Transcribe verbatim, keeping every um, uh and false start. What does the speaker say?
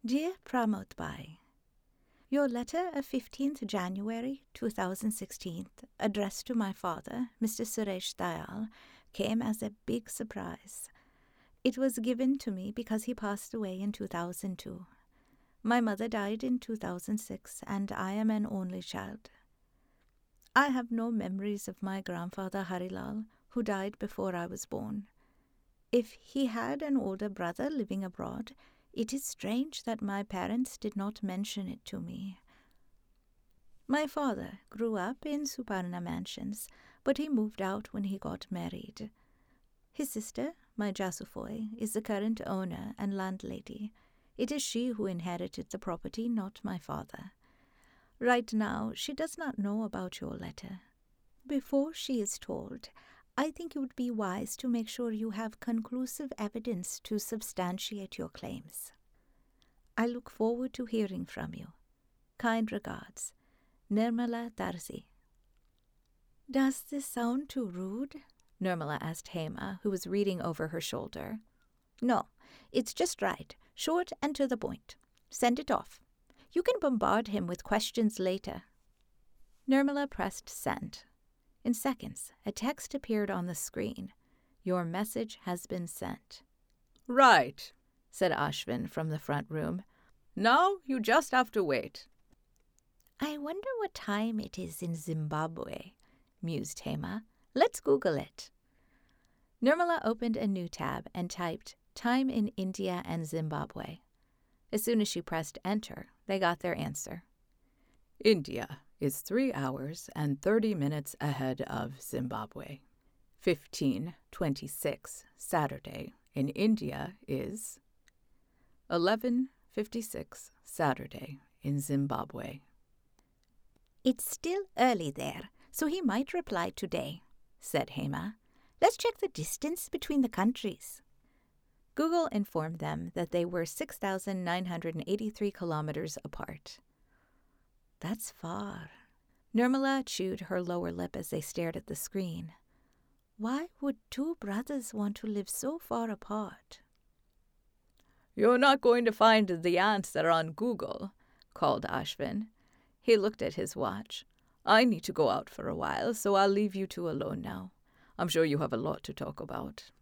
Dear Pramod Bhai, your letter of fifteenth January two thousand sixteen, addressed to my father, Mister Suresh Dayal, came as a big surprise. It was given to me because he passed away in two thousand two. My mother died in two thousand six, and I am an only child. I have no memories of my grandfather Harilal, who died before I was born. If he had an older brother living abroad, it is strange that my parents did not mention it to me. My father grew up in Suparna Mansions, but he moved out when he got married. His sister, my Jasufoi, is the current owner and landlady. It is she who inherited the property, not my father. Right now, she does not know about your letter. Before she is told, I think it would be wise to make sure you have conclusive evidence to substantiate your claims. I look forward to hearing from you. Kind regards, Nirmala Darzi. Does this sound too rude? Nirmala asked Hema, who was reading over her shoulder. No, it's just right, short and to the point. Send it off. You can bombard him with questions later. Nirmala pressed send. In seconds, a text appeared on the screen. Your message has been sent. Right, said Ashwin from the front room. Now you just have to wait. I wonder what time it is in Zimbabwe, mused Hema. Let's Google it. Nirmala opened a new tab and typed time in India and Zimbabwe. As soon as she pressed enter, they got their answer. India is three hours and thirty minutes ahead of Zimbabwe. fifteen twenty-six Saturday in India is eleven fifty-six Saturday in Zimbabwe. It's still early there, so he might reply today, said Hema. Let's check the distance between the countries. Google informed them that they were six thousand nine hundred eighty-three kilometers apart. That's far. Nirmala chewed her lower lip as they stared at the screen. Why would two brothers want to live so far apart? You're not going to find the answer on Google, called Ashwin. He looked at his watch. I need to go out for a while, so I'll leave you two alone now. I'm sure you have a lot to talk about.